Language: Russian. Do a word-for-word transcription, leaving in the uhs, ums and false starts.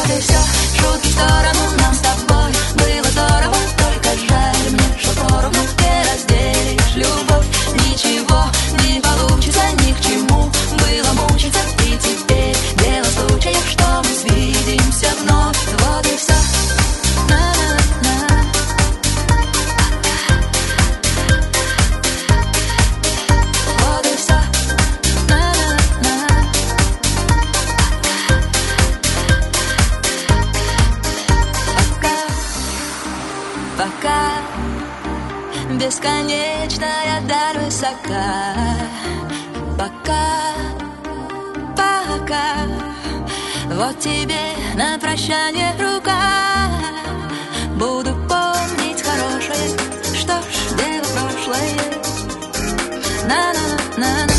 Вот и все, шутки в сторону, нам с тобой было здорово. Только жаль мне, что поровну ты разделишь любовь. Ничего не получится, ни к чему было мучиться. И теперь дело случая, что мы свидимся вновь. Вот и все. Вот и все. Пока бесконечная даль высока. Пока, пока. Вот тебе на прощание рука. Буду помнить хорошее. Что ж, дело прошлое. На-на-на-на.